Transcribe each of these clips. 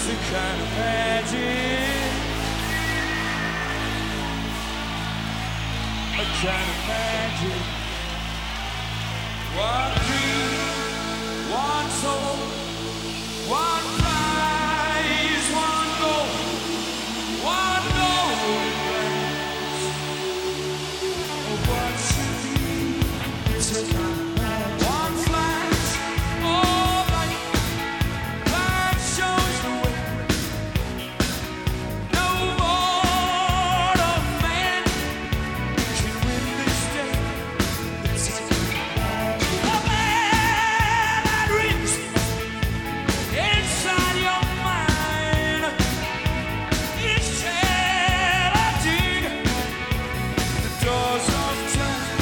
the kind of magic, a kind of magic. One dream, one soul, one prize, one goal, one golden glance. Oh, what should be? It's a kind of magic. One flash, all light, light shows the way. No mortal man can win this day. It's a kind of magic. A man that reads inside your mind. It's challenging the doors of time.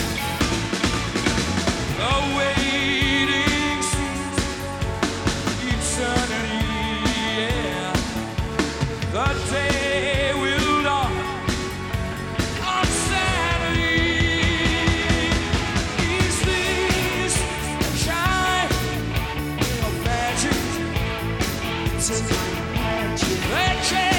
A waiting seat, eternity, yeah. The day will dawn on Saturday. Is this a kind of magic? It's a kind of magic. That